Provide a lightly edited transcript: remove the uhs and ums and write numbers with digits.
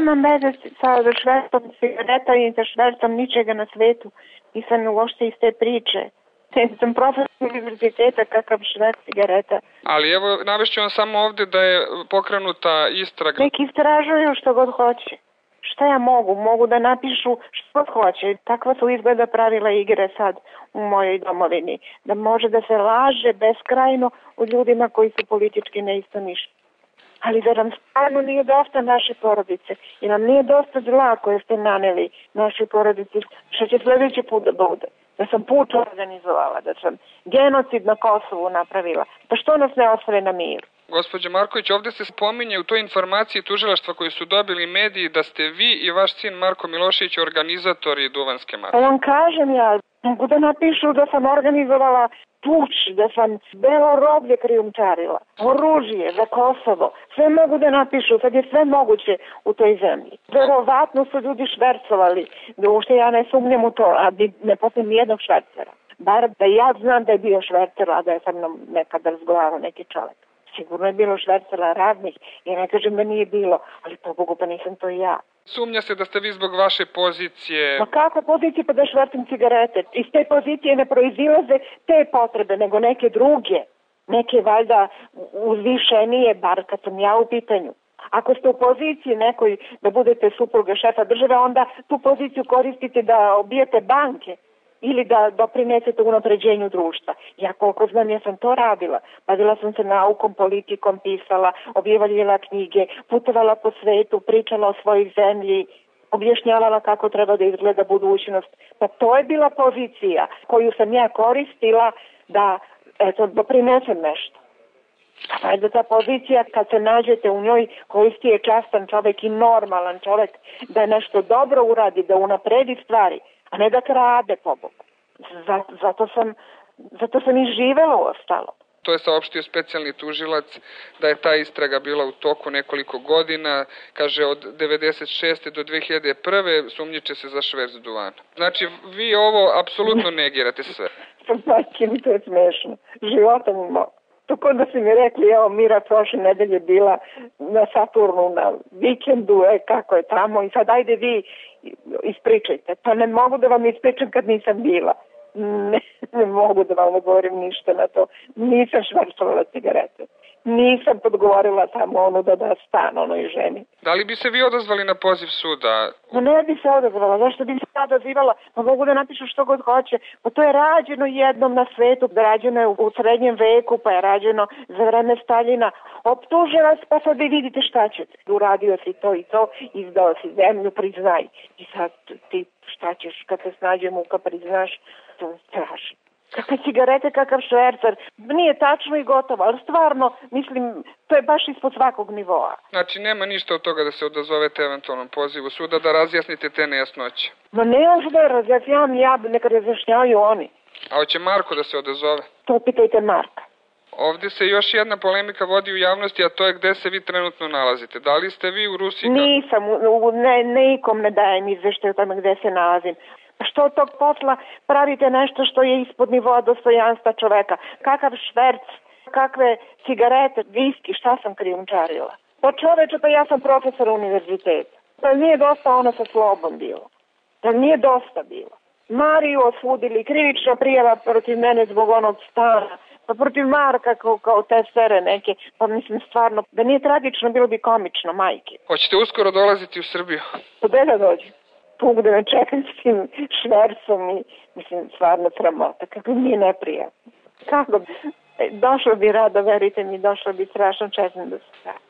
nemam veze sa švercom cigareta i sa švercom ničega na svetu. Nisam uopšte iz te priče. Sam profesor univerziteta, kakav šverc cigareta. Ali evo, navešću vam samo ovde da je pokrenuta istraga. Nek istražuju što god hoće. Šta ja mogu? Mogu da napišu što god hoće. Takva su izgleda pravila igre sad u mojoj domovini. Da može da se laže beskrajno u ljudima koji su politički neistomišljeni. Ali da nam stvarno nije dosta naše porodice i nam nije dosta zla koje ste naneli našoj porodici, što će sledeći put da bude. Da sam puč organizovala, da sam genocid na Kosovu napravila. Pa što nas ne ostave na miru? Gospođo Marković, ovde se spominje u toj informaciji tužilaštva koji su dobili mediji da ste vi i vaš sin Marko Milošević organizatori Duvanske marše. Pa vam kažem ja, mogu da napišu da sam organizovala puč, da sam belo roblje krijumčarila, oružje za Kosovo, sve mogu da napišu, sad je sve moguće u toj zemlji. Verovatno su ljudi švercovali, da ušte ja ne sumnjam u to, a ne postojem nijednog švercera. Bar da ja znam da je bio švercer, a da je sa mnom nekada razgovarao neki čovjek. Sigurno je bilo švercera radnih, ja ne kažem da nije bilo, ali po Bogu pa nisam to i ja. Sumnja se da ste vi zbog vaše pozicije... Ma kakva pozicija pa da švercim cigarete? Iz te pozicije ne proizilaze te potrebe, nego neke druge. Neke valjda uzvišenije, bar kad sam ja u pitanju. Ako ste u poziciji nekoj da budete supruga šefa države, onda tu poziciju koristite da obijete banke ili da doprinesete unapređenju društva. Ja koliko znam, ja sam to radila. Bavila sam se naukom, politikom, pisala, objavljivala knjige, putovala po svetu, pričala o svojoj zemlji, objašnjavala kako treba da izgleda budućnost. Pa to je bila pozicija koju sam ja koristila da doprinesem nešto. Pa je da ta pozicija, kad se nađete u njoj, koristi je častan čovek i normalan čovek da nešto dobro uradi, da unapredi stvari, a ne da krade, po Bogu. Zato sam i živela u ostalo. To je saopštio specijalni tužilac da je ta istraga bila u toku nekoliko godina, kaže od 96. do 2001. sumnjiče se za šverc duvana. Znači, vi ovo apsolutno negirate sve. Majke mi, to je smešno. Života mi mogu. To kod da si mi rekli, evo Mira prošle nedelje bila na Saturnu na vikendu, kako je tamo i sad ajde vi ispričajte. Pa ne mogu da vam ispričam kad nisam bila. Ne mogu da vam odgovorim ništa na to. Nisam švercovala cigarete. Nisam podgovorila tamo ono da stan onoj ženi. Da li bi se vi odazvali na poziv suda? No ne bi se odazvala. Zašto bi se odazivala? Pa mogu da napišu što god hoće. Pa to je rađeno jednom na svetu. Rađeno je u srednjem veku, pa je rađeno za vreme Staljina. Optuže vas, pa sad vi vidite šta ćete. Uradio si to i to, izdao si zemlju, priznaj. I sad ti šta ćeš kad se snađe muka, priznaš, to je strašno. Kakve cigarete, kakav švercer. Nije tačno i gotovo, ali stvarno, mislim, to je baš ispod svakog nivoa. Znači, nema ništa od toga da se odazovete eventualnom pozivu suda, da razjasnite te nejasnoće? Ma ne još da razjasnjavam ja, neka razjašnjavaju oni. A hoće Marko da se odazove? To pitajte Marka. Ovde se još jedna polemika vodi u javnosti, a to je gde se vi trenutno nalazite. Da li ste vi u Rusiji? Nisam, nikom ne dajem izveštaj o tome gde se nalazim. Što od tog posla pravite nešto što je ispod nivoa dostojanstva čoveka? Kakav šverc, kakve cigarete, viski, šta sam krijumčarila? Pa čoveče, pa ja sam profesor univerziteta. Pa nije dosta ono sa Slobom bilo. Pa nije dosta bilo. Mariju osudili, krivična prijava protiv mene zbog onog stana. Pa protiv Marka kao te sere neke. Pa mislim stvarno, da nije tragično, bilo bi komično, majke. Hoćete uskoro dolaziti u Srbiju? Pa gde da dođem? Tu gde me čekam s tim švercom i mislim stvarno sramota, kako mi je neprijatno. Kako? Došlo bi rado, verite mi, došlo bi strašno čezno da se